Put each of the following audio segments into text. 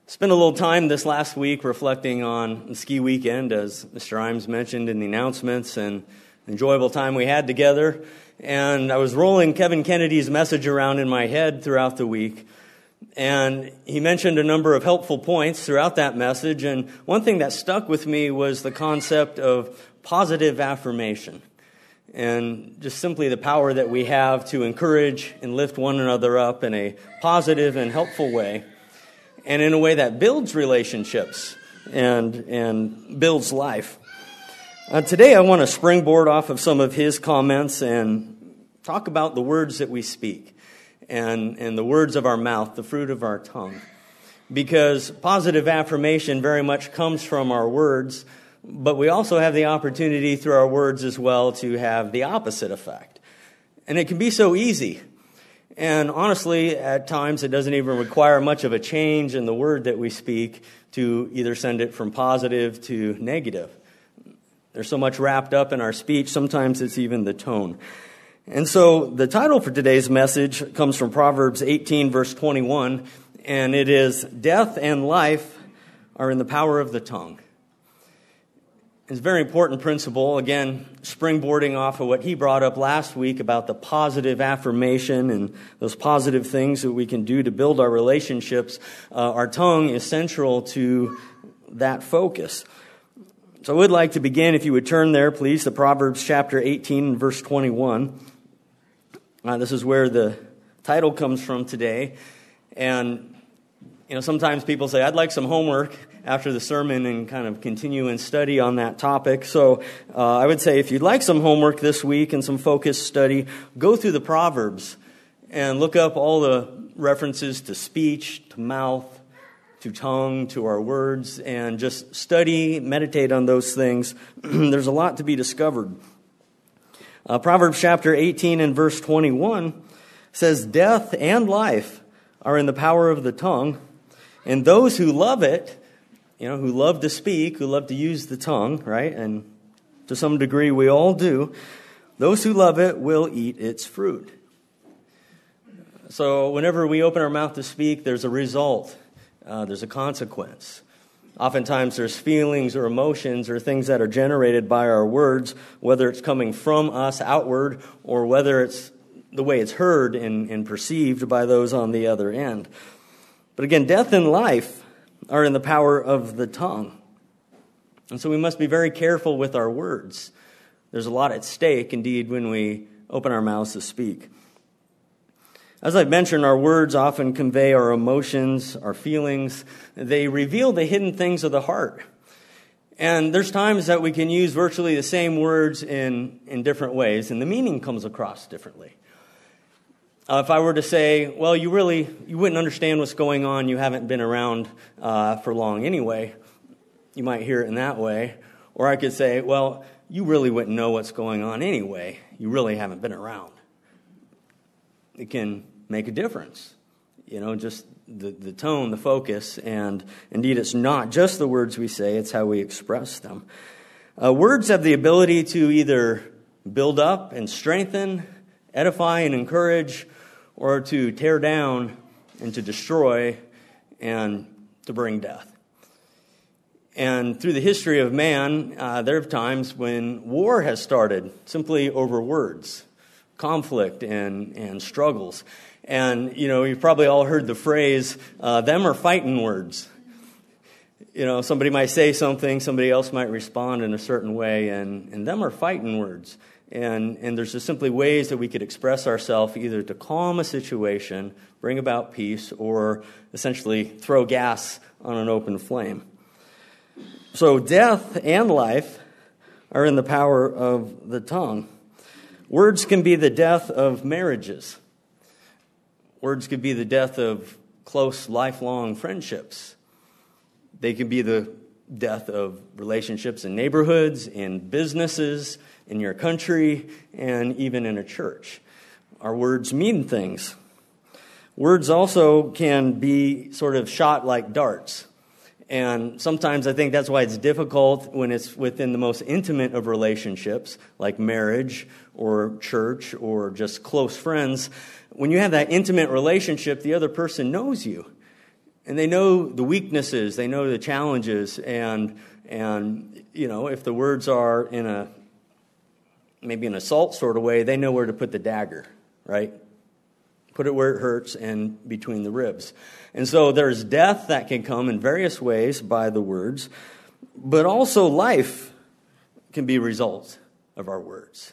Spent a little time this last week reflecting on the ski weekend, as Mr. Imes mentioned in the announcements, and enjoyable time we had together. And I was rolling Kevin Kennedy's message around in my head throughout the week. And he mentioned a number of helpful points throughout that message. And one thing that stuck with me was the concept of positive affirmation. And just simply the power that we have to encourage and lift one another up in a positive and helpful way. And in a way that builds relationships and builds life. Today I want to springboard off of some of his comments and talk about the words that we speak and the words of our mouth, the fruit of our tongue. Because positive affirmation very much comes from our words, but we also have the opportunity through our words as well to have the opposite effect. And it can be so easy. And honestly, at times, it doesn't even require much of a change in the word that we speak to either send it from positive to negative. There's so much wrapped up in our speech, sometimes it's even the tone. And so the title for today's message comes from Proverbs 18, verse 21, and it is, "Death and life are in the power of the tongue." It's a very important principle, again, springboarding off of what he brought up last week about the positive affirmation and those positive things that we can do to build our relationships. Our tongue is central to that focus. So I would like to begin, if you would turn there, please, to Proverbs chapter 18 and verse 21. This is where the title comes from today. And sometimes people say, I'd like some homework after the sermon and kind of continue and study on that topic. So I would say if you'd like some homework this week and some focused study, go through the Proverbs and look up all the references to speech, to mouth, to tongue, to our words, and just study, meditate on those things. There's a lot to be discovered. Proverbs chapter 18 and verse 21 says, "Death and life are in the power of the tongue, and those who love it," who love to speak, who love to use the tongue, right? And to some degree we all do. "Those who love it will eat its fruit." So whenever we open our mouth to speak, there's a result. There's a consequence. Oftentimes there's feelings or emotions or things that are generated by our words, whether it's coming from us outward or whether it's the way it's heard and perceived by those on the other end. But again, death and life are in the power of the tongue. And so we must be very careful with our words. There's a lot at stake, indeed, when we open our mouths to speak. As I've mentioned, our words often convey our emotions, our feelings. They reveal the hidden things of the heart. And there's times that we can use virtually the same words in different ways, and the meaning comes across differently. If I were to say, well, you wouldn't understand what's going on, you haven't been around for long anyway, you might hear it in that way. Or I could say, well, you really wouldn't know what's going on anyway, you really haven't been around. It can make a difference, just the tone, the focus, and indeed it's not just the words we say, it's how we express them. Words have the ability to either build up and strengthen, edify and encourage, or to tear down and to destroy and to bring death. And through the history of man, there are times when war has started simply over words, conflict and struggles. And, you've probably all heard the phrase, them are fighting words. Somebody might say something, somebody else might respond in a certain way, and them are fighting words. And there's just simply ways that we could express ourselves either to calm a situation, bring about peace, or essentially throw gas on an open flame. So death and life are in the power of the tongue. Words can be the death of marriages. Words could be the death of close, lifelong friendships. They can be the death of relationships in neighborhoods, in businesses, in your country, and even in a church. Our words mean things. Words also can be sort of shot like darts. And sometimes I think that's why it's difficult when it's within the most intimate of relationships, like marriage or church or just close friends. When you have that intimate relationship, the other person knows you. And they know the weaknesses, they know the challenges, and if the words are in maybe an assault sort of way, they know where to put the dagger, right? Put it where it hurts and between the ribs. And so there's death that can come in various ways by the words, but also life can be a result of our words.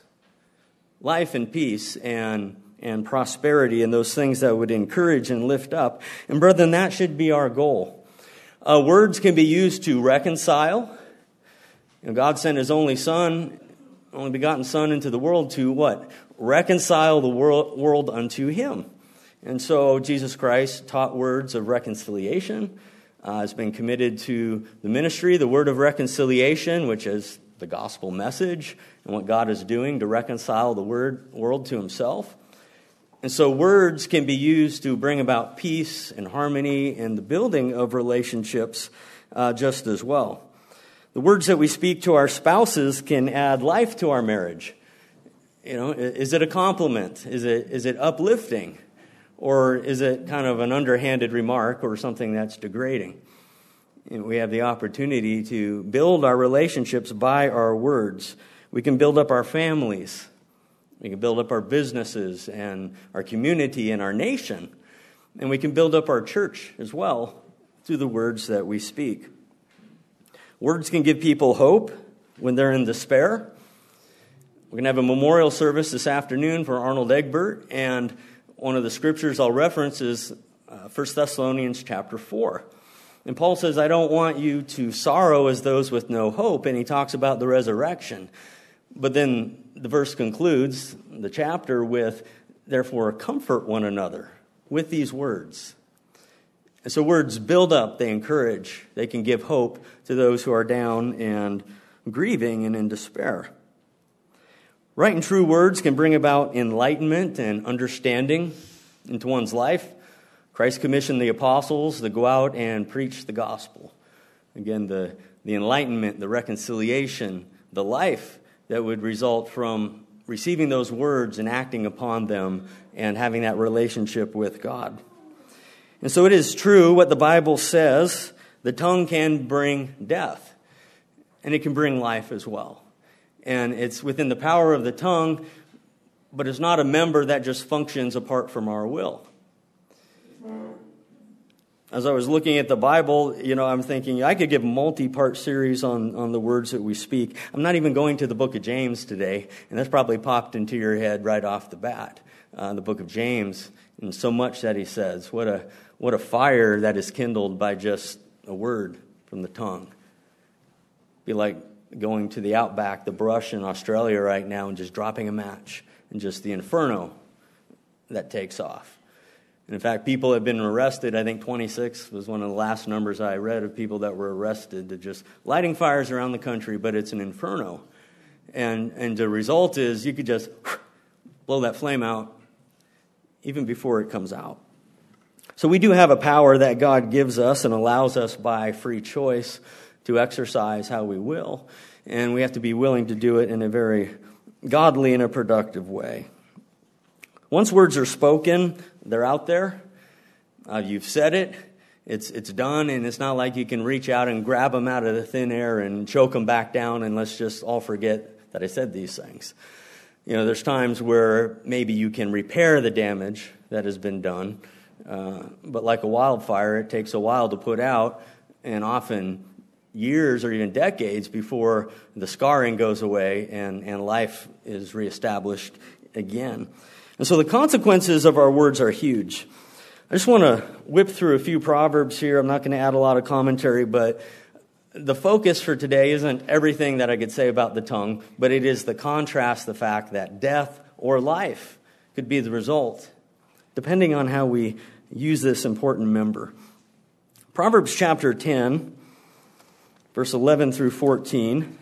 Life and peace and prosperity and those things that would encourage and lift up. And brethren, that should be our goal. Words can be used to reconcile. God sent his only begotten Son into the world to what? Reconcile the world unto him. And so Jesus Christ taught words of reconciliation, has been committed to the ministry, the word of reconciliation, which is the gospel message and what God is doing to reconcile the world to himself. And so words can be used to bring about peace and harmony and the building of relationships just as well. The words that we speak to our spouses can add life to our marriage. Is it a compliment? Is it uplifting? Or is it kind of an underhanded remark or something that's degrading? We have the opportunity to build our relationships by our words. We can build up our families. We can build up our businesses and our community and our nation. And we can build up our church as well through the words that we speak. Words can give people hope when they're in despair. We're going to have a memorial service this afternoon for Arnold Egbert, and one of the scriptures I'll reference is 1 Thessalonians chapter 4. And Paul says, I don't want you to sorrow as those with no hope, and he talks about the resurrection. But then the verse concludes the chapter with, therefore, comfort one another with these words. And so words build up, they encourage, they can give hope to those who are down and grieving and in despair. Right and true words can bring about enlightenment and understanding into one's life. Christ commissioned the apostles to go out and preach the gospel. Again, the enlightenment, the reconciliation, the life that would result from receiving those words and acting upon them and having that relationship with God. And so it is true what the Bible says, the tongue can bring death, and it can bring life as well. And it's within the power of the tongue, but it's not a member that just functions apart from our will. As I was looking at the Bible, I'm thinking I could give a multi-part series on the words that we speak. I'm not even going to the book of James today, and that's probably popped into your head right off the bat. The book of James, and so much that he says. What a fire that is kindled by just a word from the tongue. Be like going to the outback, the brush in Australia right now, and just dropping a match, and just the inferno that takes off. And in fact, people have been arrested. I think 26 was one of the last numbers I read of people that were arrested to just lighting fires around the country, but it's an inferno. And the result is you could just blow that flame out even before it comes out. So we do have a power that God gives us and allows us by free choice to exercise how we will. And we have to be willing to do it in a very godly and a productive way. Once words are spoken, they're out there. You've said it. It's done, and it's not like you can reach out and grab them out of the thin air and choke them back down and let's just all forget that I said these things. There's times where maybe you can repair the damage that has been done, but like a wildfire, it takes a while to put out, and often years or even decades before the scarring goes away and life is reestablished again. And so the consequences of our words are huge. I just want to whip through a few proverbs here. I'm not going to add a lot of commentary, but the focus for today isn't everything that I could say about the tongue, but it is the contrast, the fact that death or life could be the result, depending on how we use this important member. Proverbs chapter 10, verse 11 through 14.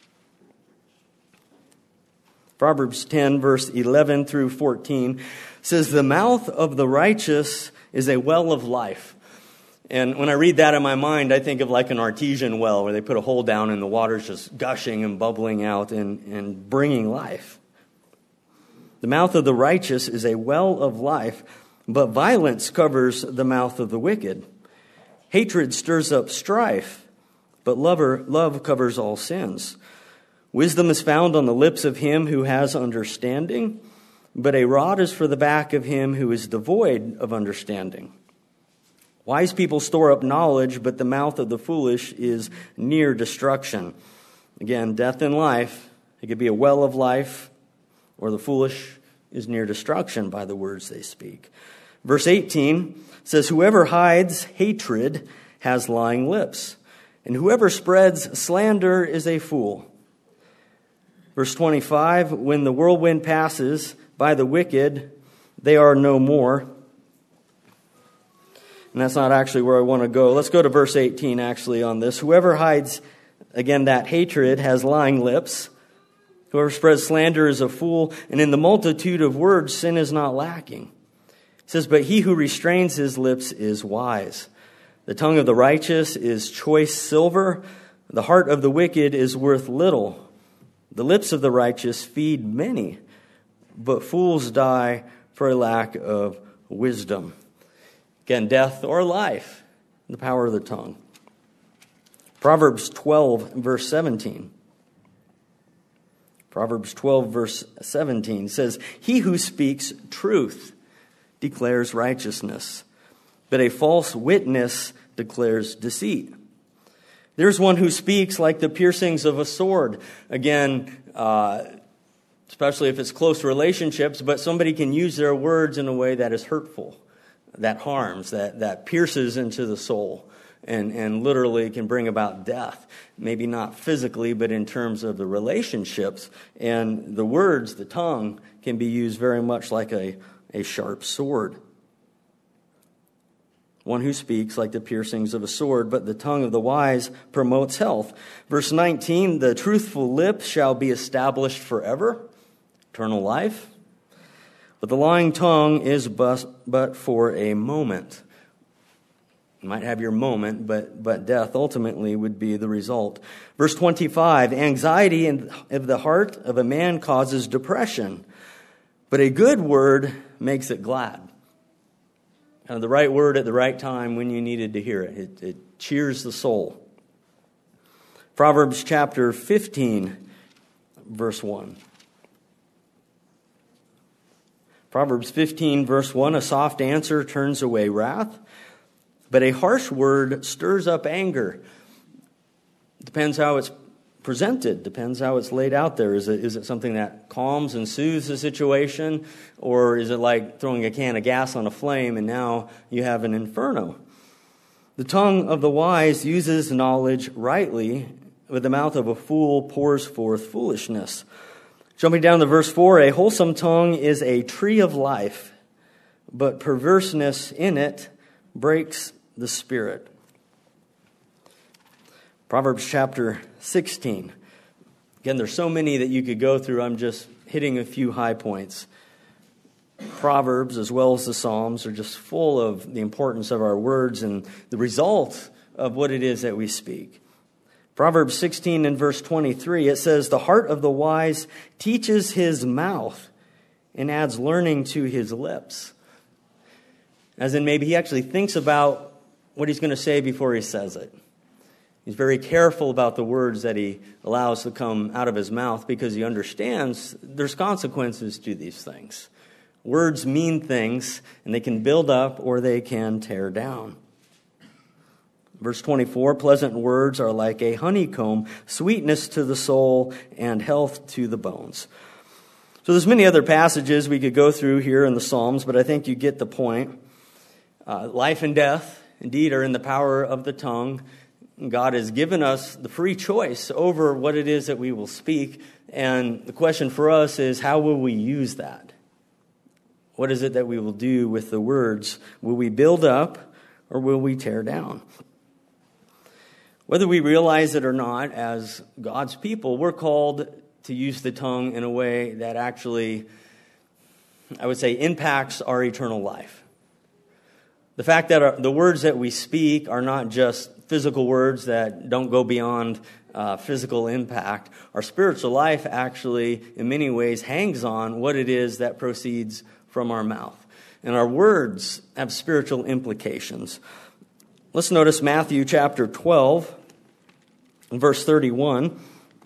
Proverbs 10, verse 11 through 14 says, "The mouth of the righteous is a well of life." And when I read that in my mind, I think of like an artesian well where they put a hole down and the water's just gushing and bubbling out and bringing life. The mouth of the righteous is a well of life, but violence covers the mouth of the wicked. Hatred stirs up strife, but love covers all sins. Wisdom is found on the lips of him who has understanding, but a rod is for the back of him who is devoid of understanding. Wise people store up knowledge, but the mouth of the foolish is near destruction. Again, death and life. It could be a well of life, or the foolish is near destruction by the words they speak. Verse 18 says, whoever hides hatred has lying lips, and whoever spreads slander is a fool. Verse 25, when the whirlwind passes by the wicked, they are no more. And that's not actually where I want to go. Let's go to verse 18 actually on this. Whoever hides, again, that hatred has lying lips. Whoever spreads slander is a fool, and in the multitude of words sin is not lacking. It says, but he who restrains his lips is wise. The tongue of the righteous is choice silver. The heart of the wicked is worth little. The lips of the righteous feed many, but fools die for a lack of wisdom. Again, death or life, the power of the tongue. Proverbs 12, verse 17. Proverbs 12, verse 17 says, he who speaks truth declares righteousness, but a false witness declares deceit. There's one who speaks like the piercings of a sword. Again, especially if it's close relationships, but somebody can use their words in a way that is hurtful, that harms, that pierces into the soul, and literally can bring about death. Maybe not physically, but in terms of the relationships. And the words, the tongue, can be used very much like a sharp sword. One who speaks like the piercings of a sword, but the tongue of the wise promotes health. Verse 19, the truthful lip shall be established forever, eternal life. But the lying tongue is but for a moment. You might have your moment, but death ultimately would be the result. Verse 25, anxiety of the heart of a man causes depression, but a good word makes it glad. The right word at the right time when you needed to hear it. It cheers the soul. Proverbs chapter 15, verse 1. Proverbs 15, verse 1, a soft answer turns away wrath, but a harsh word stirs up anger. Depends how it's presented, depends how it's laid out there. Is it something that calms and soothes the situation, or is it like throwing a can of gas on a flame and now you have an inferno? The tongue of the wise uses knowledge rightly, but the mouth of a fool pours forth foolishness. Jumping down to verse 4, a wholesome tongue is a tree of life, but perverseness in it breaks the spirit. Proverbs chapter 16. Again, there's so many that you could go through. I'm just hitting a few high points. Proverbs, as well as the Psalms, are just full of the importance of our words and the result of what it is that we speak. Proverbs 16 and verse 23, it says, the heart of the wise teaches his mouth and adds learning to his lips. As in maybe he actually thinks about what he's going to say before he says it. He's very careful about the words that he allows to come out of his mouth because he understands there's consequences to these things. Words mean things, and they can build up or they can tear down. Verse 24, pleasant words are like a honeycomb, sweetness to the soul and health to the bones. So there's many other passages we could go through here in the Psalms, but I think you get the point. Life and death, indeed, are in the power of the tongue. God has given us the free choice over what it is that we will speak. And the question for us is, how will we use that? What is it that we will do with the words? Will we build up or will we tear down? Whether we realize it or not, as God's people, we're called to use the tongue in a way that actually, I would say, impacts our eternal life. The fact that the words that we speak are not just physical words that don't go beyond physical impact. Our spiritual life actually, in many ways, hangs on what it is that proceeds from our mouth. And our words have spiritual implications. Let's notice Matthew chapter 12, verse 31.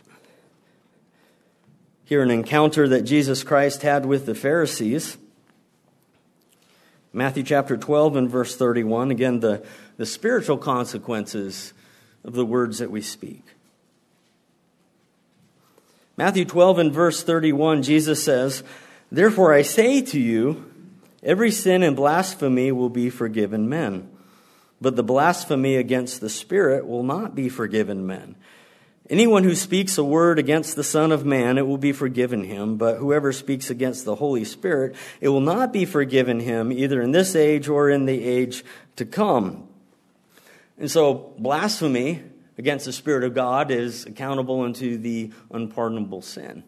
Here, an encounter that Jesus Christ had with the Pharisees. Matthew chapter 12 and verse 31. Again, the spiritual consequences of the words that we speak. Matthew 12 and verse 31, Jesus says, "Therefore I say to you, every sin and blasphemy will be forgiven men, but the blasphemy against the Spirit will not be forgiven men. Anyone who speaks a word against the Son of Man, it will be forgiven him, but whoever speaks against the Holy Spirit, it will not be forgiven him, either in this age or in the age to come." And so blasphemy against the Spirit of God is accountable unto the unpardonable sin.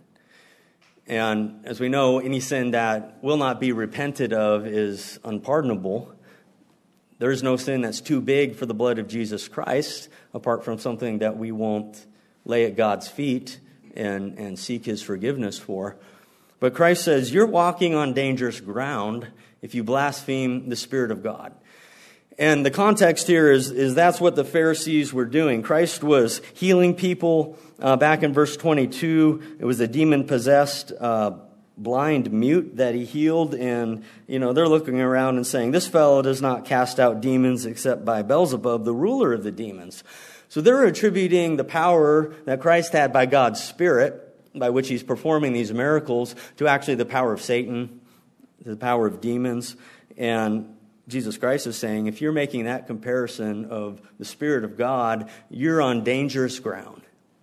And as we know, any sin that will not be repented of is unpardonable. There is no sin that's too big for the blood of Jesus Christ, apart from something that we won't lay at God's feet and seek His forgiveness for. But Christ says, you're walking on dangerous ground if you blaspheme the Spirit of God. And the context here is that's what the Pharisees were doing. Christ was healing people. Back in verse 22, it was a demon-possessed blind mute that He healed. And, they're looking around and saying, this fellow does not cast out demons except by Beelzebub, the ruler of the demons. So they're attributing the power that Christ had by God's Spirit, by which He's performing these miracles, to actually the power of Satan, the power of demons. And Jesus Christ is saying, if you're making that comparison of the Spirit of God, you're on dangerous ground.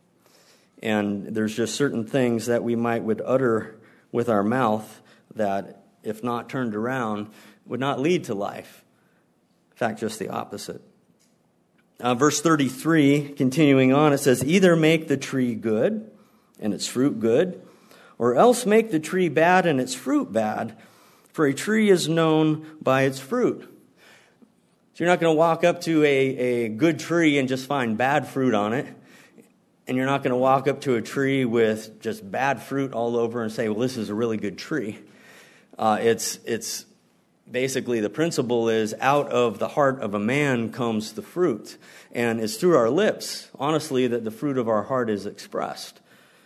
And there's just certain things that we would utter with our mouth that, if not turned around, would not lead to life. In fact, just the opposite. Verse 33, continuing on, it says, either make the tree good and its fruit good, or else make the tree bad and its fruit bad, for a tree is known by its fruit. So you're not going to walk up to a good tree and just find bad fruit on it, and you're not going to walk up to a tree with just bad fruit all over and say, well, this is a really good tree. It's basically, the principle is, out of the heart of a man comes the fruit. And it's through our lips, honestly, that the fruit of our heart is expressed.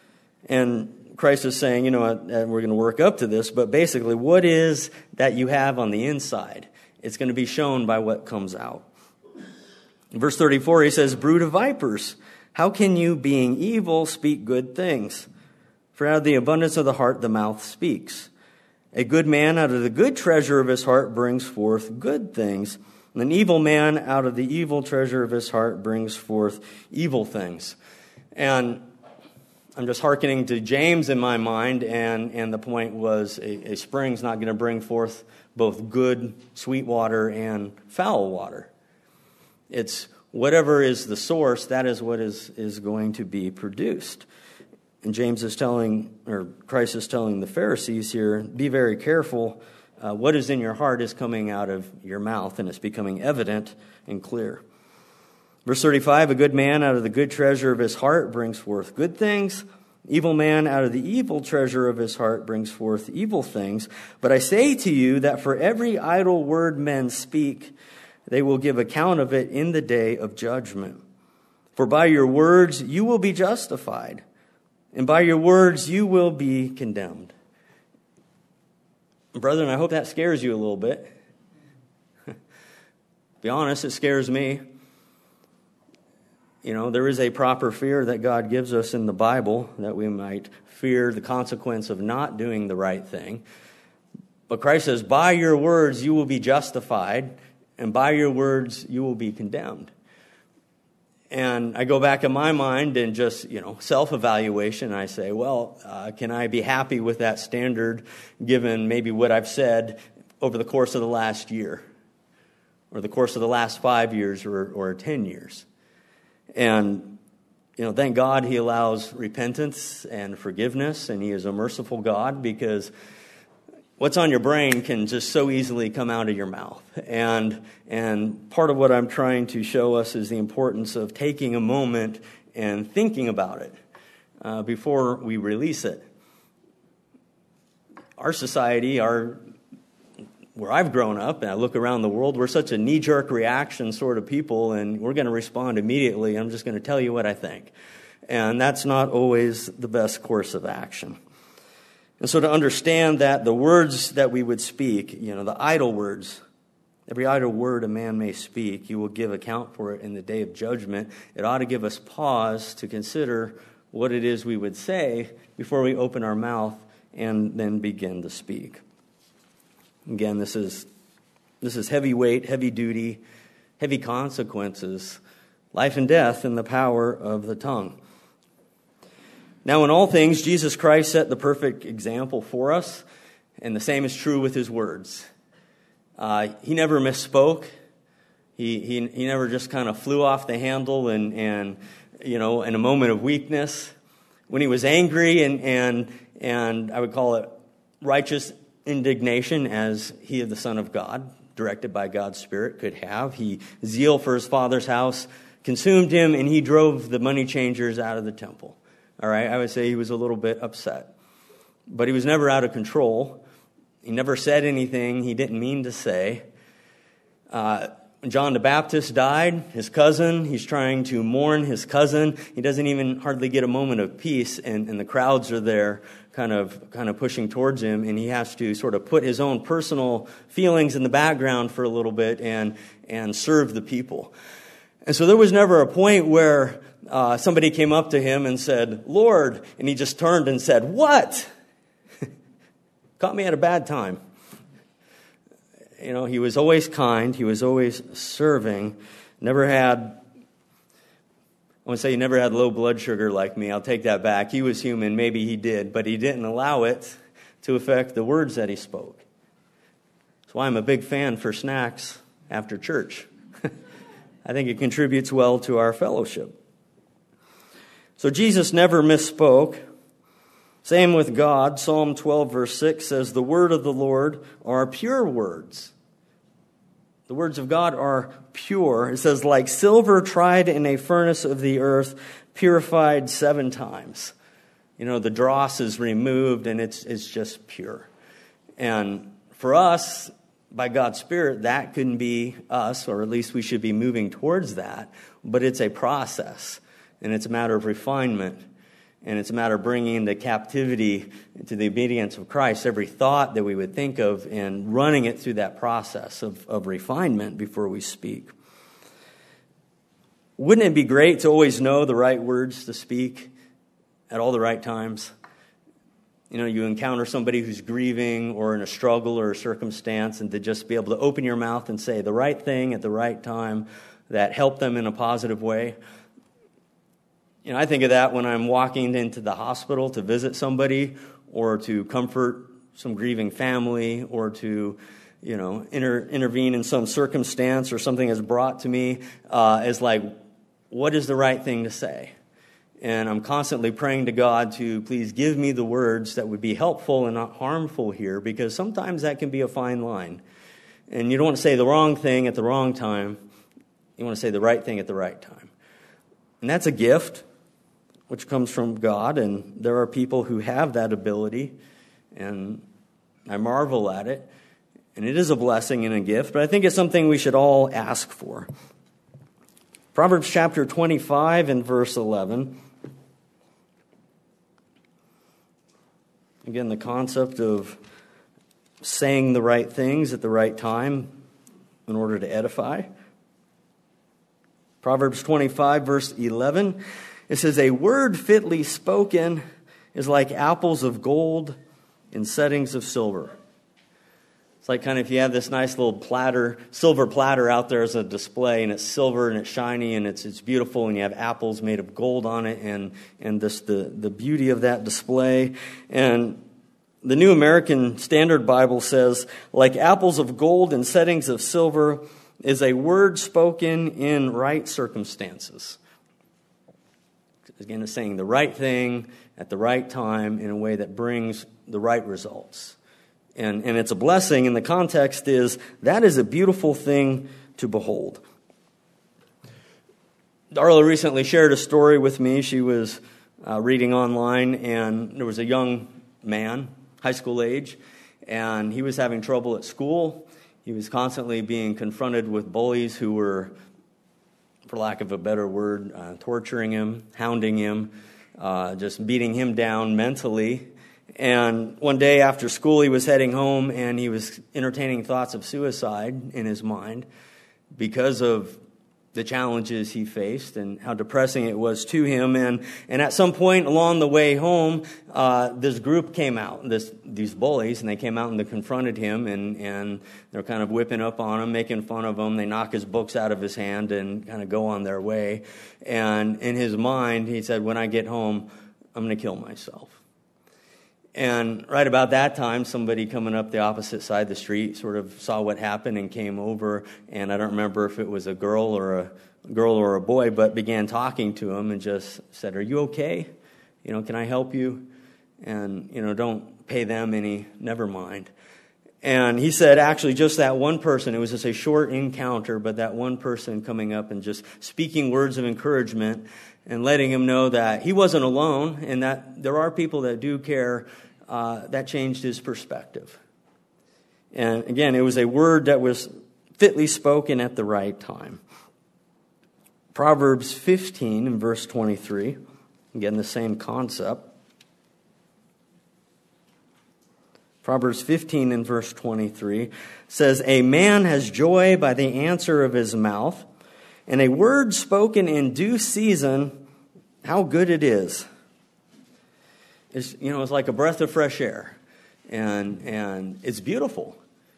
And Christ is saying, and we're going to work up to this, but basically, what is that you have on the inside? It's going to be shown by what comes out. In verse 34, He says, brood of vipers, how can you, being evil, speak good things? For out of the abundance of the heart, the mouth speaks. A good man out of the good treasure of his heart brings forth good things. And an evil man out of the evil treasure of his heart brings forth evil things. And I'm just hearkening to James in my mind, and the point was a spring's not going to bring forth both good, sweet water and foul water. It's whatever is the source, that is what is going to be produced. And Christ is telling the Pharisees here, be very careful. What is in your heart is coming out of your mouth, and it's becoming evident and clear. Verse 35, a good man out of the good treasure of his heart brings forth good things. Evil man out of the evil treasure of his heart brings forth evil things. But I say to you that for every idle word men speak, they will give account of it in the day of judgment. For by your words you will be justified, and by your words you will be condemned. Brethren, I hope that scares you a little bit. Be honest, it scares me. There is a proper fear that God gives us in the Bible, that we might fear the consequence of not doing the right thing. But Christ says, by your words you will be justified, and by your words you will be condemned. And I go back in my mind and just, self-evaluation. I say, well, can I be happy with that standard given maybe what I've said over the course of the last year, or the course of the last 5 years, or 10 years? And, thank God He allows repentance and forgiveness, and He is a merciful God, because what's on your brain can just so easily come out of your mouth. And part of what I'm trying to show us is the importance of taking a moment and thinking about it before we release it. Our society, where I've grown up, and I look around the world, we're such a knee-jerk reaction sort of people, and we're going to respond immediately. I'm just going to tell you what I think. And that's not always the best course of action. And so to understand that the words that we would speak, the idle words, every idle word a man may speak, you will give account for it in the day of judgment. It ought to give us pause to consider what it is we would say before we open our mouth and then begin to speak. Again, this is heavy weight, heavy duty, heavy consequences, life and death in the power of the tongue. Now, in all things, Jesus Christ set the perfect example for us, and the same is true with his words. He never misspoke. He never just kind of flew off the handle and in a moment of weakness. When he was angry and I would call it righteous indignation, as he, the Son of God, directed by God's Spirit, could have. Zeal for his Father's house consumed him, and he drove the money changers out of the temple. All right, I would say he was a little bit upset. But he was never out of control. He never said anything he didn't mean to say. When John the Baptist died, his cousin, he's trying to mourn his cousin. He doesn't even hardly get a moment of peace, and the crowds are there kind of pushing towards him, and he has to sort of put his own personal feelings in the background for a little bit and serve the people. And so there was never a point where somebody came up to him and said, "Lord," and he just turned and said, "What?" Caught me at a bad time. He was always kind. He was always serving. I want to say he never had low blood sugar like me. I'll take that back. He was human. Maybe he did. But he didn't allow it to affect the words that he spoke. That's why I'm a big fan for snacks after church. I think it contributes well to our fellowship. So Jesus never misspoke. Same with God. Psalm 12 verse 6 says, "The word of the Lord are pure words." The words of God are pure. It says, "Like silver tried in a furnace of the earth, purified 7 times." The dross is removed and it's just pure. And for us, by God's Spirit, that couldn't be us, or at least we should be moving towards that. But it's a process, and it's a matter of refinement. And it's a matter of bringing into captivity, to the obedience of Christ, every thought that we would think of and running it through that process of refinement before we speak. Wouldn't it be great to always know the right words to speak at all the right times? You encounter somebody who's grieving or in a struggle or a circumstance, and to just be able to open your mouth and say the right thing at the right time that help them in a positive way. I think of that when I'm walking into the hospital to visit somebody, or to comfort some grieving family, or to, intervene in some circumstance or something is brought to me, as like, what is the right thing to say? And I'm constantly praying to God to please give me the words that would be helpful and not harmful here, because sometimes that can be a fine line. And you don't want to say the wrong thing at the wrong time. You want to say the right thing at the right time. And that's a gift which comes from God, and there are people who have that ability, and I marvel at it. And it is a blessing and a gift, but I think it's something we should all ask for. Proverbs chapter 25 and verse 11. Again, the concept of saying the right things at the right time in order to edify. Proverbs 25 verse 11. It says, "A word fitly spoken is like apples of gold in settings of silver." It's like kind of if you have this nice little platter, silver platter out there as a display, and it's silver and it's shiny and it's beautiful, and you have apples made of gold on it, and this the beauty of that display. And the New American Standard Bible says, "Like apples of gold in settings of silver is a word spoken in right circumstances." Again, it's saying the right thing at the right time in a way that brings the right results. And it's a blessing, and the context is that is a beautiful thing to behold. Darla recently shared a story with me. She was reading online, and there was a young man, high school age, and he was having trouble at school. He was constantly being confronted with bullies who were, for lack of a better word, torturing him, hounding him, just beating him down mentally. And one day after school, he was heading home, and he was entertaining thoughts of suicide in his mind because of the challenges he faced and how depressing it was to him. And at some point along the way home, this group came out, these bullies, and they came out and they confronted him, and they're kind of whipping up on him, making fun of him. They knock his books out of his hand and kind of go on their way. And in his mind, he said, when I get home, I'm going to kill myself. And right about that time, somebody coming up the opposite side of the street sort of saw what happened and came over, and I don't remember if it was a girl or a boy, but began talking to him and just said, "Are you okay? Can I help you? And, don't pay them any, never mind." And he said, actually, just that one person, it was just a short encounter, but that one person coming up and just speaking words of encouragement and letting him know that he wasn't alone and that there are people that do care, that changed his perspective. And again, it was a word that was fitly spoken at the right time. Proverbs 15 and verse 23, again, the same concept. Proverbs 15 and verse 23 says, "A man has joy by the answer of his mouth, and a word spoken in due season, how good it is." It's like a breath of fresh air, and it's beautiful.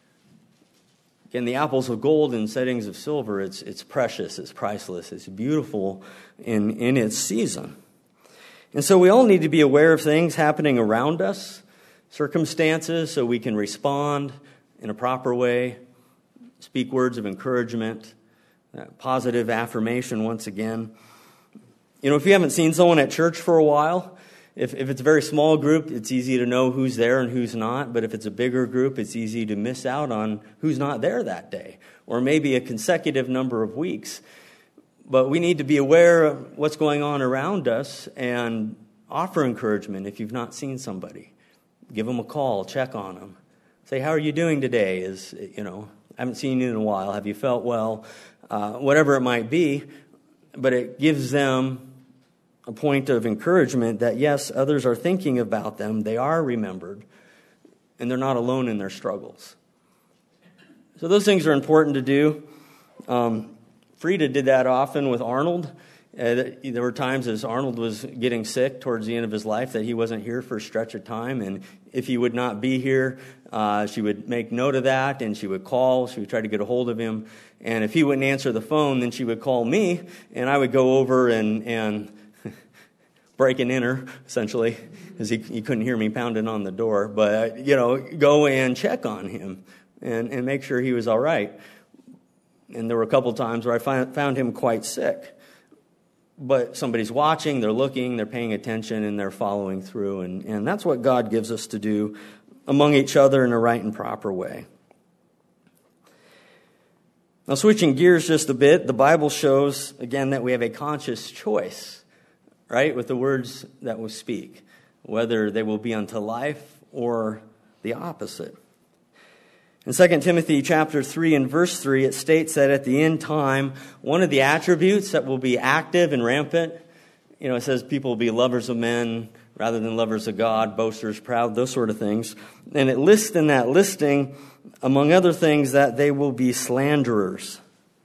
Again, the apples of gold and settings of silver, it's precious, it's priceless, it's beautiful in its season. And so we all need to be aware of things happening around us, circumstances, so we can respond in a proper way, speak words of encouragement, positive affirmation once again. If you haven't seen someone at church for a while, if it's a very small group, it's easy to know who's there and who's not. But if it's a bigger group, it's easy to miss out on who's not there that day, or maybe a consecutive number of weeks. But we need to be aware of what's going on around us and offer encouragement if you've not seen somebody. Give them a call, check on them. Say, "How are you doing today? I haven't seen you in a while. Have you felt well?" Whatever it might be. But it gives them a point of encouragement that, yes, others are thinking about them, they are remembered, and they're not alone in their struggles. So those things are important to do. Frida did that often with Arnold. There were times as Arnold was getting sick towards the end of his life that he wasn't here for a stretch of time, and if he would not be here, she would make note of that, and she would call, she would try to get a hold of him, and if he wouldn't answer the phone, then she would call me, and I would go over and break an enter, essentially, because he couldn't hear me pounding on the door, but, go and check on him and make sure he was all right. And there were a couple times where I found him quite sick. But somebody's watching, they're looking, they're paying attention, and they're following through. And that's what God gives us to do among each other in a right and proper way. Now, switching gears just a bit, the Bible shows, again, that we have a conscious choice, right, with the words that we speak, whether they will be unto life or the opposite. In 2 Timothy chapter 3 and verse 3, it states that at the end time, one of the attributes that will be active and rampant, it says people will be lovers of men rather than lovers of God, boasters, proud, those sort of things. And it lists in that listing, among other things, that they will be slanderers.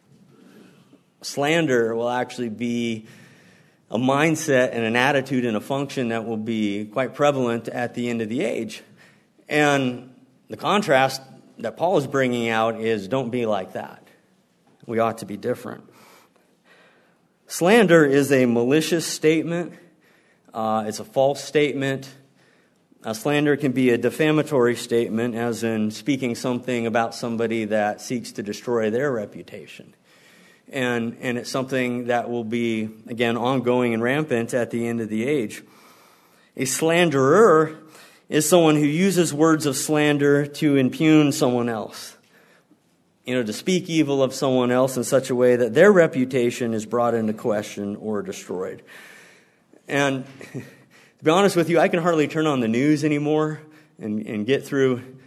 Slander will actually be a mindset and an attitude and a function that will be quite prevalent at the end of the age. And the contrast that Paul is bringing out is, don't be like that. We ought to be different. Slander is a malicious statement. It's a false statement. Slander can be a defamatory statement, as in speaking something about somebody that seeks to destroy their reputation. And it's something that will be, again, ongoing and rampant at the end of the age. A slanderer is someone who uses words of slander to impugn someone else. To speak evil of someone else in such a way that their reputation is brought into question or destroyed. And to be honest with you, I can hardly turn on the news anymore and get through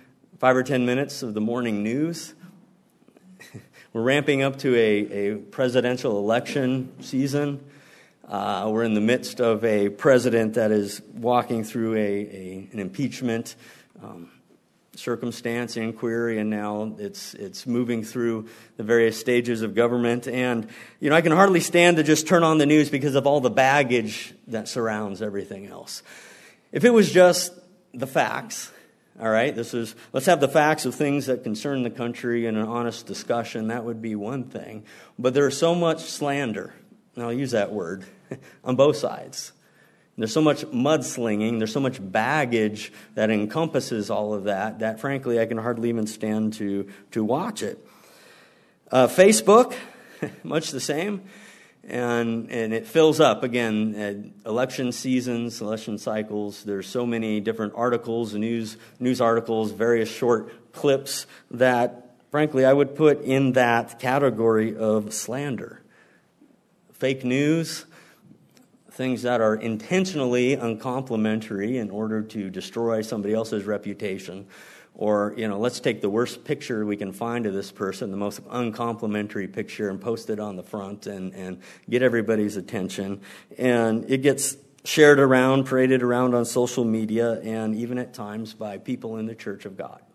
5 or 10 minutes of the morning news. We're ramping up to a presidential election season. We're in the midst of a president that is walking through an impeachment circumstance, inquiry, and now it's moving through the various stages of government. And, I can hardly stand to just turn on the news because of all the baggage that surrounds everything else. If it was just the facts, all right, let's have the facts of things that concern the country in an honest discussion, that would be one thing. But there's so much slander, and I'll use that word, on both sides. There's so much mudslinging, there's so much baggage that encompasses all of that frankly I can hardly even stand to watch it. Facebook, much the same. And it fills up, again, election seasons, election cycles. There's so many different articles, news articles, various short clips that, frankly, I would put in that category of slander. Fake news, things that are intentionally uncomplimentary in order to destroy somebody else's reputation. Or, let's take the worst picture we can find of this person, the most uncomplimentary picture, and post it on the front and get everybody's attention. And it gets shared around, paraded around on social media, and even at times by people in the Church of God.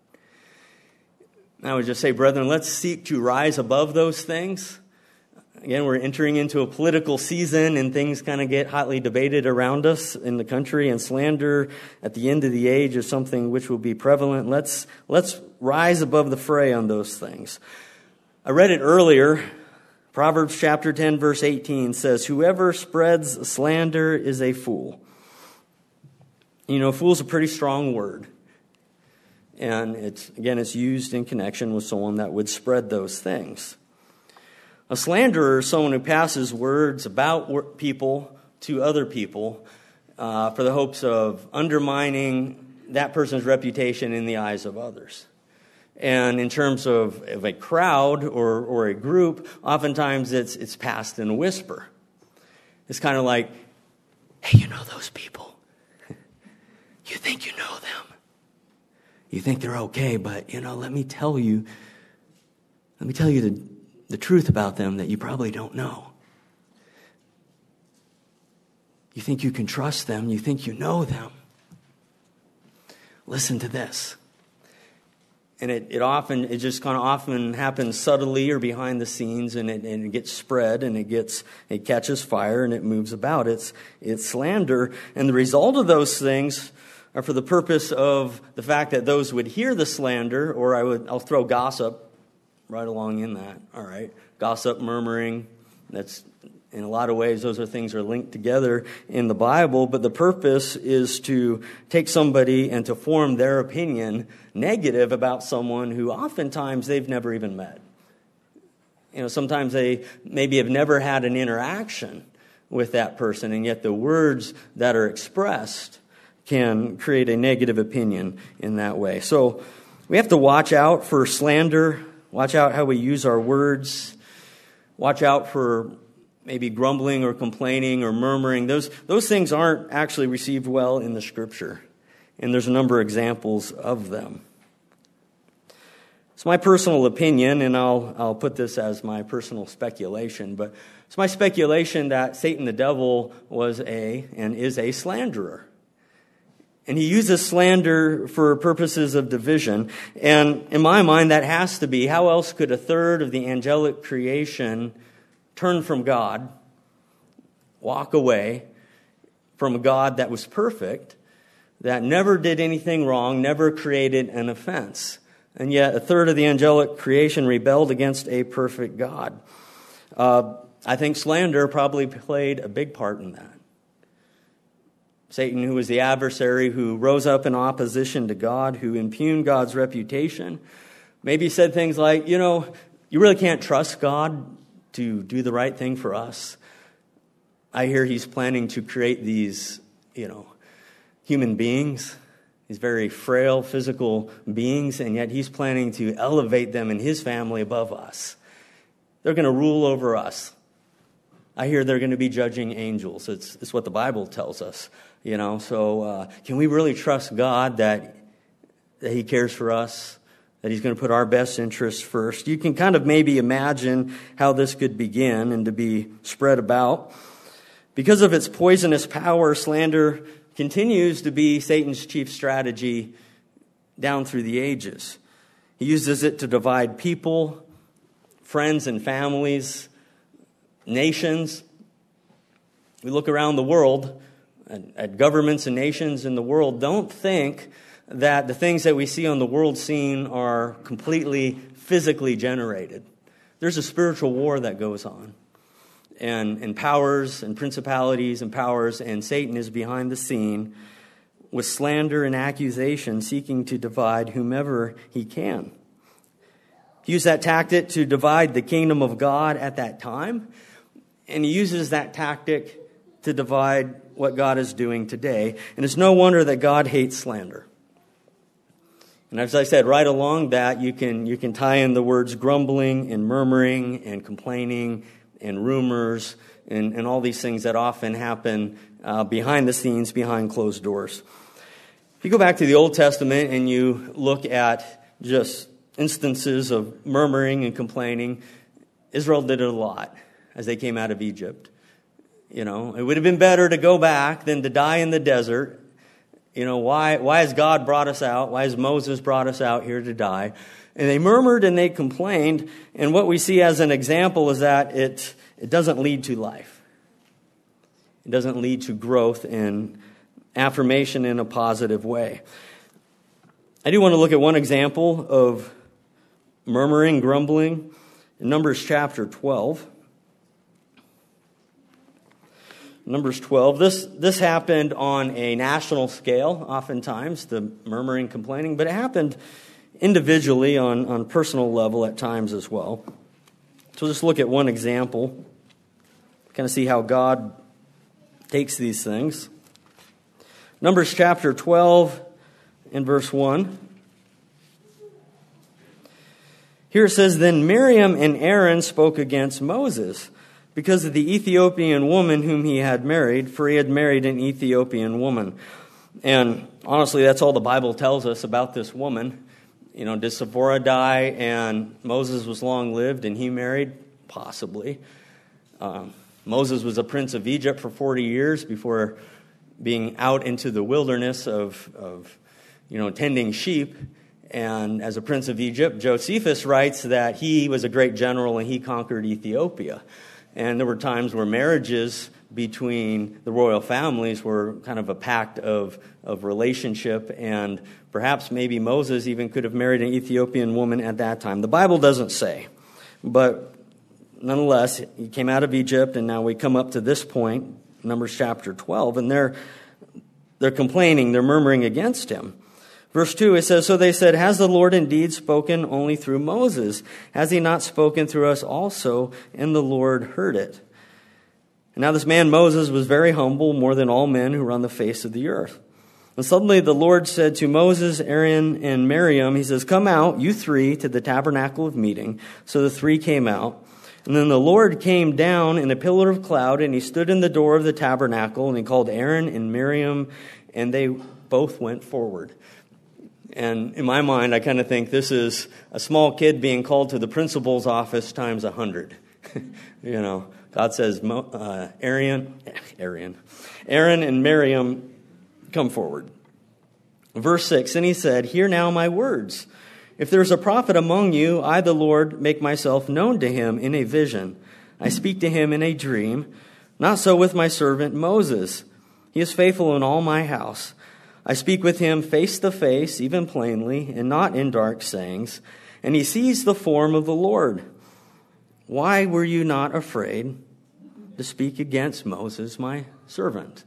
I would just say, brethren, let's seek to rise above those things. Again, we're entering into a political season, and things kind of get hotly debated around us in the country, and slander at the end of the age is something which will be prevalent. Let's rise above the fray on those things. I read it earlier. Proverbs chapter 10, verse 18 says, "Whoever spreads slander is a fool." Fool's a pretty strong word. And it's used in connection with someone that would spread those things. A slanderer is someone who passes words about people to other people for the hopes of undermining that person's reputation in the eyes of others. And in terms of a crowd or a group, oftentimes it's passed in a whisper. It's kind of like, hey, you know those people. You think you know them. You think they're okay, but, let me tell you the truth about them that you probably don't know. You think you can trust them. You think you know them. Listen to this. And it just kind of often happens subtly or behind the scenes, and it gets spread, and it catches fire, and it moves about. It's slander, and the result of those things are for the purpose of the fact that those would hear the slander, or I'll throw gossip right along in that, all right? Gossip, murmuring, that's, in a lot of ways, those things are linked together in the Bible, but the purpose is to take somebody and to form their opinion negative about someone who oftentimes they've never even met. Sometimes they maybe have never had an interaction with that person, and yet the words that are expressed can create a negative opinion in that way. So we have to watch out for slander. Watch out how we use our words. Watch out for maybe grumbling or complaining or murmuring. Those things aren't actually received well in the Scripture. And there's a number of examples of them. It's my personal opinion, and I'll put this as my personal speculation, but it's my speculation that Satan the devil was and is a slanderer. And he uses slander for purposes of division. And in my mind, that has to be, how else could a third of the angelic creation turn from God, walk away from a God that was perfect, that never did anything wrong, never created an offense? And yet a third of the angelic creation rebelled against a perfect God. I think slander probably played a big part in that. Satan, who was the adversary, who rose up in opposition to God, who impugned God's reputation, maybe said things like, you really can't trust God to do the right thing for us. I hear he's planning to create these, human beings, these very frail physical beings, and yet he's planning to elevate them and his family above us. They're going to rule over us. I hear they're going to be judging angels. It's what the Bible tells us. So can we really trust God that he cares for us, that he's going to put our best interests first. You can kind of maybe imagine how this could begin and to be spread about. Because of its poisonous power, slander continues to be Satan's chief strategy down through the ages. He uses it to divide people, friends and families, nations. We look around the world at governments and nations in the world. Don't think that the things that we see on the world scene are completely physically generated. There's a spiritual war that goes on. And powers and principalities and powers, and Satan is behind the scene with slander and accusation, seeking to divide whomever he can. He used that tactic to divide the kingdom of God at that time, and he uses that tactic to divide what God is doing today. And it's no wonder that God hates slander. And as I said, right along that, you can tie in the words grumbling and murmuring and complaining and rumors and all these things that often happen behind the scenes, behind closed doors. If you go back to the Old Testament and you look at just instances of murmuring and complaining, Israel did it a lot as they came out of Egypt. You know, it would have been better to go back than to die in the desert. You know, why has God brought us out? Why has Moses brought us out here to die? And they murmured and they complained. And what we see as an example is that it doesn't lead to life. It doesn't lead to growth and affirmation in a positive way. I do want to look at one example of murmuring, grumbling, in Numbers chapter 12. Numbers 12. This happened on a national scale, oftentimes, the murmuring, complaining, but it happened individually on personal level at times as well. So let's look at one example, kind of see how God takes these things. Numbers chapter 12 and verse 1. Here it says, "Then Miriam and Aaron spoke against Moses because of the Ethiopian woman whom he had married, for he had married an Ethiopian woman." And honestly, that's all the Bible tells us about this woman. You know, did Zipporah die and Moses was long-lived and he married? Possibly. Moses was a prince of Egypt for 40 years before being out into the wilderness of tending sheep. And as a prince of Egypt, Josephus writes that he was a great general and he conquered Ethiopia. And there were times where marriages between the royal families were kind of a pact of relationship, and perhaps maybe Moses even could have married an Ethiopian woman at that time. The Bible doesn't say, but nonetheless, he came out of Egypt, and now we come up to this point, Numbers chapter 12, and they're complaining, they're murmuring against him. Verse 2, it says, "So they said, 'Has the Lord indeed spoken only through Moses? Has he not spoken through us also?' And the Lord heard it." And now this man Moses was very humble, more than all men who run the face of the earth. And suddenly the Lord said to Moses, Aaron, and Miriam, he says, "Come out, you three, to the tabernacle of meeting." So the three came out. And then the Lord came down in a pillar of cloud, and he stood in the door of the tabernacle, and he called Aaron and Miriam, and they both went forward. And in my mind, I kind of think this is a small kid being called to the principal's office times 100. You know, God says, Aaron and Miriam, come forward. Verse 6, "And he said, 'Hear now my words. If there is a prophet among you, I, the Lord, make myself known to him in a vision. I speak to him in a dream. Not so with my servant Moses. He is faithful in all my house. I speak with him face to face, even plainly, and not in dark sayings. And he sees the form of the Lord. Why were you not afraid to speak against Moses, my servant?'"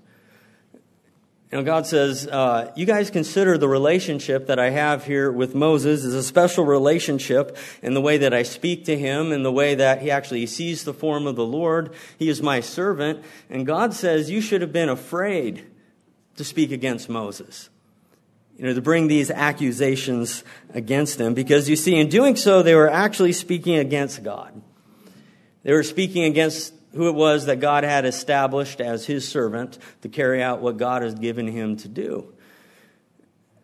You know, God says, you guys consider the relationship that I have here with Moses is a special relationship in the way that I speak to him, in the way that he actually sees the form of the Lord. He is my servant. And God says, you should have been afraid to speak against Moses, to bring these accusations against him, because you see, in doing so, they were actually speaking against God. They were speaking against who it was that God had established as his servant to carry out what God has given him to do.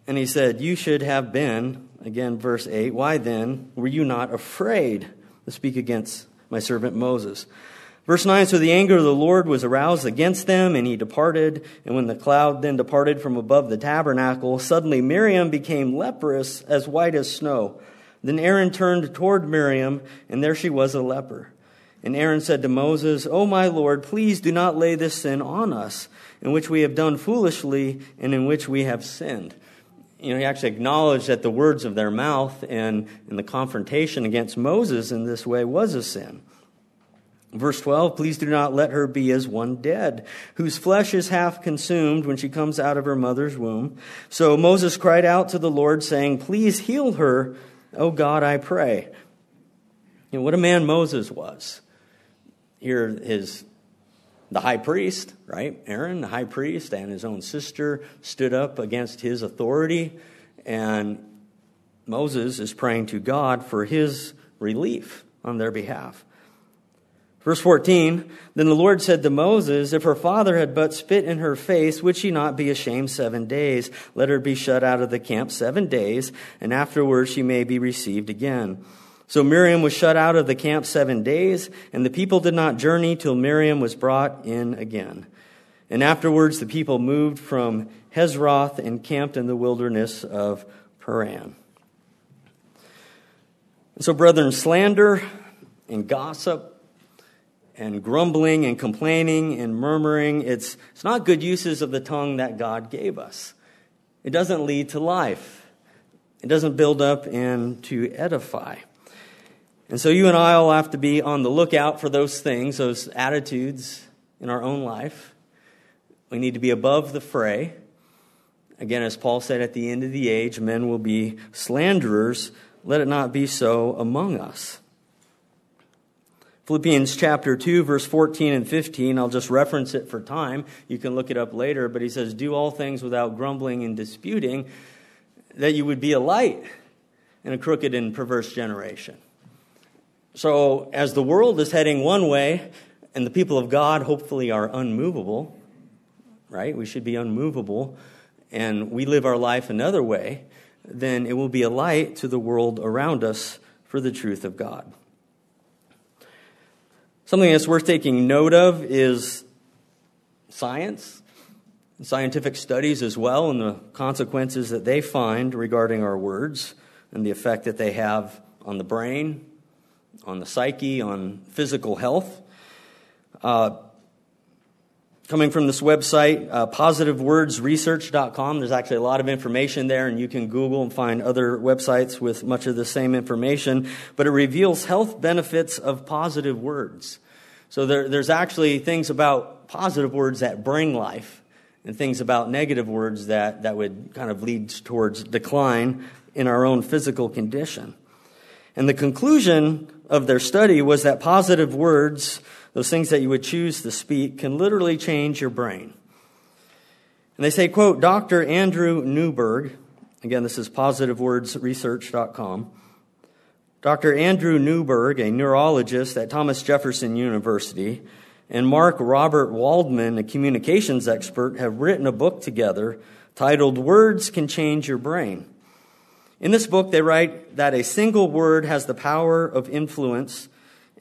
And he said, you should have been, again, verse 8, why then were you not afraid to speak against my servant Moses? Verse 9, so the anger of the Lord was aroused against them, and he departed. And when the cloud then departed from above the tabernacle, suddenly Miriam became leprous, as white as snow. Then Aaron turned toward Miriam, and there she was a leper. And Aaron said to Moses, O my Lord, please do not lay this sin on us, in which we have done foolishly, and in which we have sinned. He actually acknowledged that the words of their mouth and the confrontation against Moses in this way was a sin. Verse 12, please do not let her be as one dead, whose flesh is half consumed when she comes out of her mother's womb. So Moses cried out to the Lord, saying, please heal her, O God, I pray. What a man Moses was. Here the high priest, right? Aaron, the high priest, and his own sister stood up against his authority, and Moses is praying to God for his relief on their behalf. Verse 14, then the Lord said to Moses, if her father had but spit in her face, would she not be ashamed 7 days? Let her be shut out of the camp 7 days, and afterwards she may be received again. So Miriam was shut out of the camp 7 days, and the people did not journey till Miriam was brought in again. And afterwards the people moved from Hezroth and camped in the wilderness of Paran. And so, brethren, slander and gossip and grumbling and complaining and murmuring, it's not good uses of the tongue that God gave us. It doesn't lead to life. It doesn't build up and to edify. And so you and I all have to be on the lookout for those things, those attitudes in our own life. We need to be above the fray. Again, as Paul said, at the end of the age, men will be slanderers. Let it not be so among us. Philippians chapter 2, verse 14 and 15, I'll just reference it for time. You can look it up later, but he says, do all things without grumbling and disputing, that you would be a light in a crooked and perverse generation. So as the world is heading one way, and the people of God hopefully are unmovable, right? We should be unmovable, and we live our life another way, then it will be a light to the world around us for the truth of God. Something that's worth taking note of is science, scientific studies as well, and the consequences that they find regarding our words and the effect that they have on the brain, on the psyche, on physical health. Coming from this website, positivewordsresearch.com, there's actually a lot of information there, and you can Google and find other websites with much of the same information, but it reveals health benefits of positive words. So there's actually things about positive words that bring life, and things about negative words that would kind of lead towards decline in our own physical condition. And the conclusion of their study was that positive words, those things that you would choose to speak, can literally change your brain. And they say, quote, Dr. Andrew Newberg, again, this is positivewordsresearch.com, Dr. Andrew Newberg, a neurologist at Thomas Jefferson University, and Mark Robert Waldman, a communications expert, have written a book together titled Words Can Change Your Brain. In this book, they write that a single word has the power of influence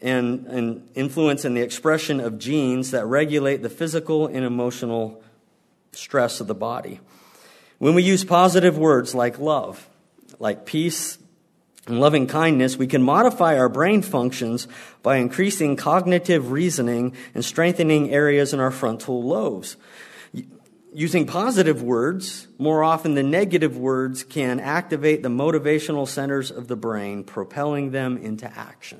and influence in the expression of genes that regulate the physical and emotional stress of the body. When we use positive words like love, like peace, and loving kindness, we can modify our brain functions by increasing cognitive reasoning and strengthening areas in our frontal lobes. Using positive words, more often than negative words, can activate the motivational centers of the brain, propelling them into action.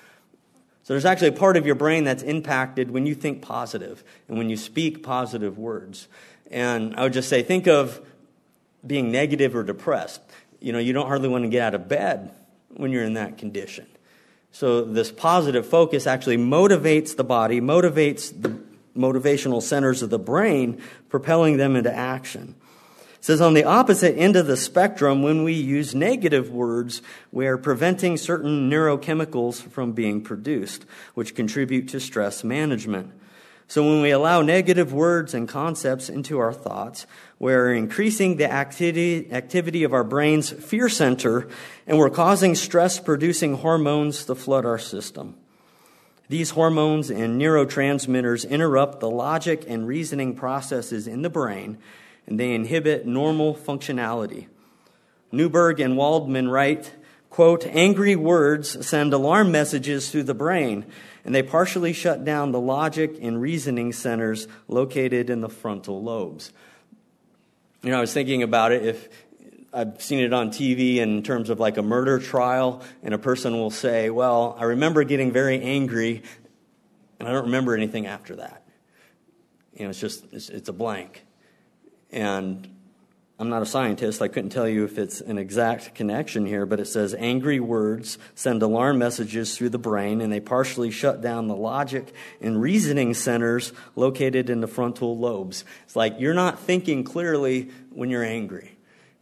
So there's actually a part of your brain that's impacted when you think positive and when you speak positive words. And I would just say, think of being negative or depressed. You don't hardly want to get out of bed when you're in that condition. So this positive focus actually motivates the body, motivates the motivational centers of the brain, propelling them into action. It says on the opposite end of the spectrum, when we use negative words, we are preventing certain neurochemicals from being produced, which contribute to stress management. So when we allow negative words and concepts into our thoughts, we're increasing the activity of our brain's fear center, and we're causing stress-producing hormones to flood our system. These hormones and neurotransmitters interrupt the logic and reasoning processes in the brain, and they inhibit normal functionality. Newberg and Waldman write, quote, "Angry words send alarm messages through the brain, and they partially shut down the logic and reasoning centers located in the frontal lobes." You know, I was thinking about it. If I've seen it on TV in terms of like a murder trial, and a person will say, well, I remember getting very angry, and I don't remember anything after that. You know, it's a blank. And I'm not a scientist. I couldn't tell you if it's an exact connection here, but it says angry words send alarm messages through the brain, and they partially shut down the logic and reasoning centers located in the frontal lobes. It's like you're not thinking clearly when you're angry.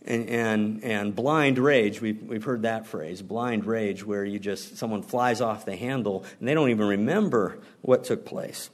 And blind rage, we've heard that phrase, blind rage, where someone flies off the handle and they don't even remember what took place.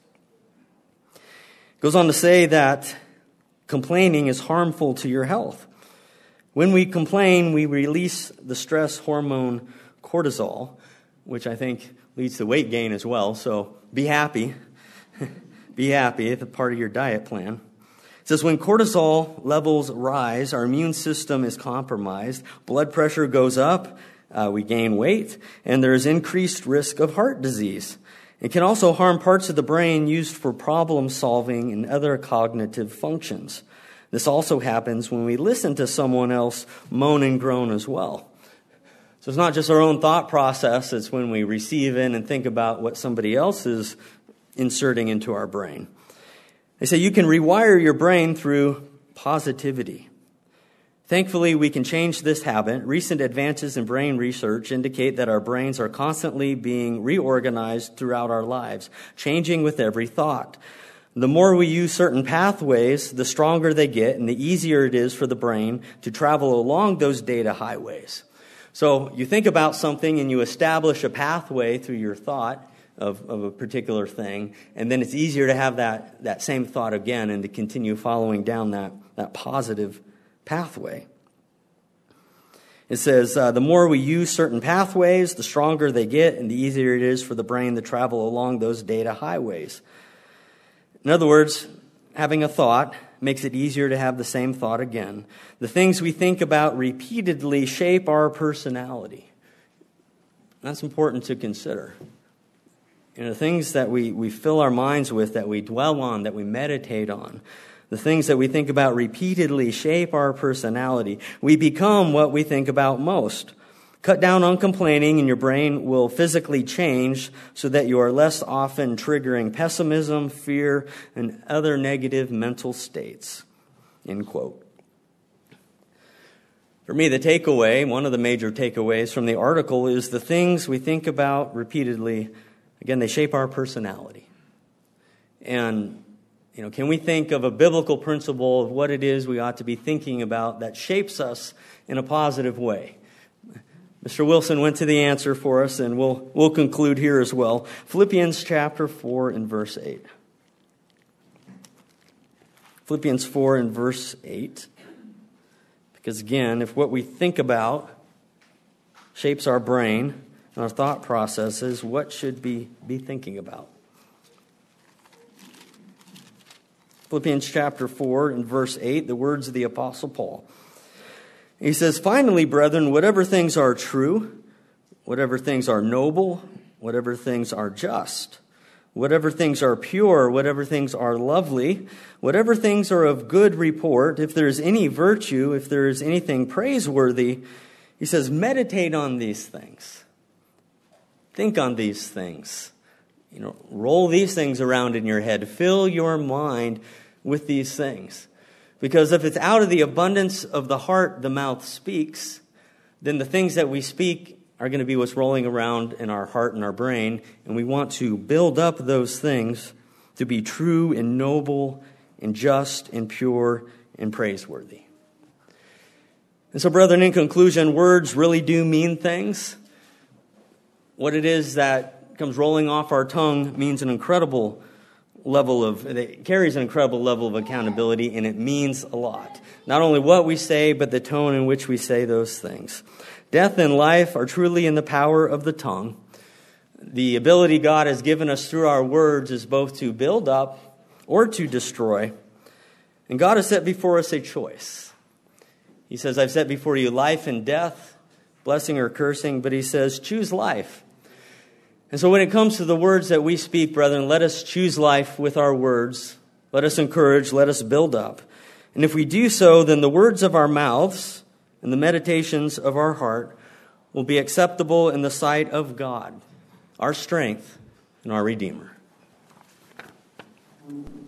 It goes on to say that complaining is harmful to your health. When we complain, we release the stress hormone cortisol, which I think leads to weight gain as well. So be happy. Be happy. It's a part of your diet plan. It says when cortisol levels rise, our immune system is compromised, blood pressure goes up, we gain weight, and there is increased risk of heart disease. It can also harm parts of the brain used for problem solving and other cognitive functions. This also happens when we listen to someone else moan and groan as well. So it's not just our own thought process, it's when we receive in and think about what somebody else is inserting into our brain. They say you can rewire your brain through positivity. Thankfully, we can change this habit. Recent advances in brain research indicate that our brains are constantly being reorganized throughout our lives, changing with every thought. The more we use certain pathways, the stronger they get, and the easier it is for the brain to travel along those data highways. So you think about something and you establish a pathway through your thought of a particular thing, and then it's easier to have that same thought again and to continue following down that positive pathway. It says, the more we use certain pathways, the stronger they get, and the easier it is for the brain to travel along those data highways. In other words, having a thought makes it easier to have the same thought again. The things we think about repeatedly shape our personality. That's important to consider. You know, the things that we fill our minds with, that we dwell on, that we meditate on, the things that we think about repeatedly shape our personality. We become what we think about most. Cut down on complaining and your brain will physically change so that you are less often triggering pessimism, fear, and other negative mental states. End quote. For me, the takeaway, one of the major takeaways from the article is the things we think about repeatedly, again, they shape our personality. And, you know, can we think of a biblical principle of what it is we ought to be thinking about that shapes us in a positive way? Mr. Wilson went to the answer for us, and we'll conclude here as well. Philippians chapter 4 and verse 8. Philippians 4 and verse 8. Because again, if what we think about shapes our brain and our thought processes, what should we be thinking about? Philippians chapter 4 and verse 8, the words of the Apostle Paul. He says, "Finally, brethren, whatever things are true, whatever things are noble, whatever things are just, whatever things are pure, whatever things are lovely, whatever things are of good report, if there is any virtue, if there is anything praiseworthy," he says, meditate on these things. Think on these things. You know, roll these things around in your head. Fill your mind with these things. Because if it's out of the abundance of the heart the mouth speaks, then the things that we speak are going to be what's rolling around in our heart and our brain. And we want to build up those things to be true and noble and just and pure and praiseworthy. And so, brethren, in conclusion, words really do mean things. What it is that comes rolling off our tongue means an incredible it carries an incredible level of accountability, and it means a lot. Not only what we say, but the tone in which we say those things. Death and life are truly in the power of the tongue. The ability God has given us through our words is both to build up or to destroy. And God has set before us a choice. He says, I've set before you life and death, blessing or cursing, but he says, choose life. And so when it comes to the words that we speak, brethren, let us choose life with our words. Let us encourage, let us build up. And if we do so, then the words of our mouths and the meditations of our heart will be acceptable in the sight of God, our strength and our Redeemer.